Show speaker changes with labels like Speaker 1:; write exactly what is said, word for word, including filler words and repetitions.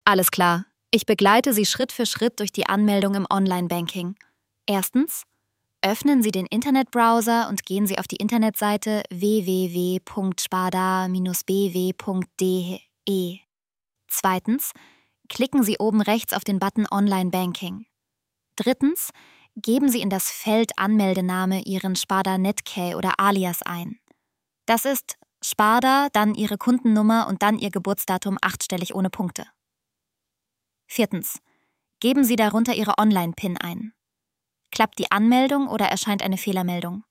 Speaker 1: Alles klar. Ich begleite Sie Schritt für Schritt durch die Anmeldung im Online-Banking. Erstens, öffnen Sie den Internetbrowser und gehen Sie auf die Internetseite w w w punkt sparda Bindestrich b w punkt d e. Zweitens, klicken Sie oben rechts auf den Button Online-Banking. Drittens, geben Sie in das Feld Anmeldename Ihren Sparda Netcare oder Alias ein. Das ist Sparda, dann Ihre Kundennummer und dann Ihr Geburtsdatum achtstellig ohne Punkte. Viertens, geben Sie darunter Ihre Online-P I N ein. Klappt die Anmeldung oder erscheint eine Fehlermeldung?